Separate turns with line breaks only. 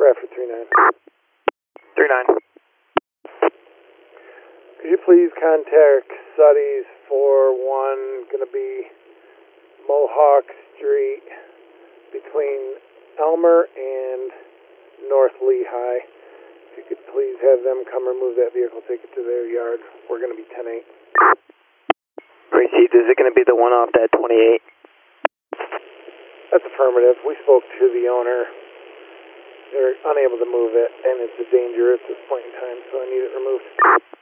Bradford 39.
39.
Could you please contact Suddies for one going to be Mohawk Street between Elmer and North Lehigh? If you could please have them come remove that vehicle, take it to their yard. We're going to be 10-8.
Received. Is it going to be the one off that 28?
That's affirmative. We spoke to the owner. They're unable to move it, and it's a danger at this point in time, so I need it removed.